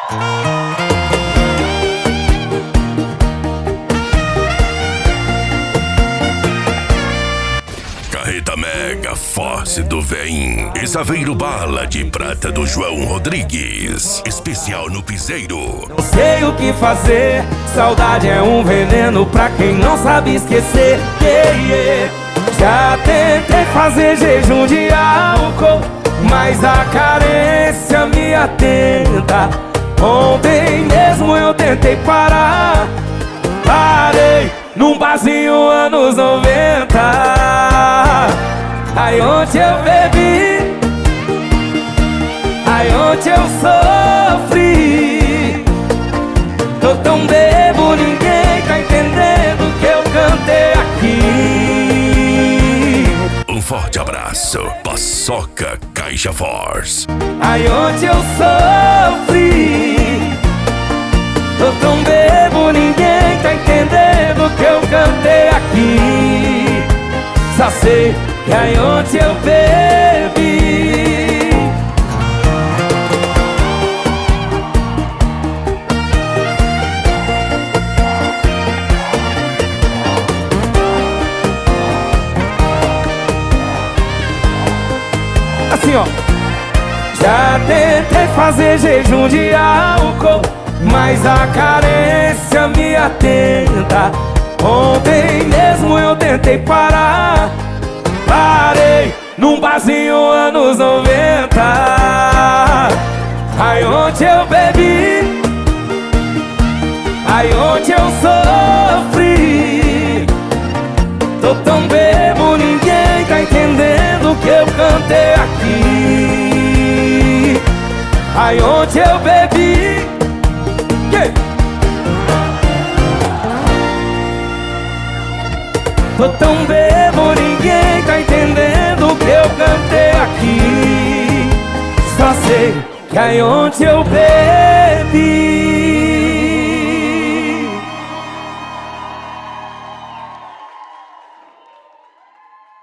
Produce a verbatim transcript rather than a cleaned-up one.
Carreta Mega Force do Vem e Saveiro Bala de Prata do João Rodrigues. Especial no Piseiro. Não sei o que fazer, saudade é um veneno pra quem não sabe esquecer. Yeah, yeah. Já tentei fazer jejum de álcool, mas a carência me atenta. Ontem mesmo eu tentei parar, parei num barzinho anos noventa. Aí ontem eu bebi, aí ontem eu sofri. Tô tão bebo, ninguém tá entendendo o que eu cantei aqui. Um forte abraço, Paçoca Caixa Force. Aí ontem eu sofri. Tô tão bebo, ninguém tá entendendo o que eu cantei aqui. Só sei que aí ontem eu bebi. Assim, ó. Já tentei fazer jejum de álcool, mas a carência me atenta. Ontem mesmo eu tentei parar, parei num barzinho anos noventa. Aí ontem eu bebi, aí ontem eu sofri. Tô tão bebo, ninguém tá entendendo o que eu cantei aqui. Aí ontem eu bebi, yeah. Tô tão bebo, ninguém tá entendendo o que eu cantei aqui. Só sei que aí ontem eu bebi.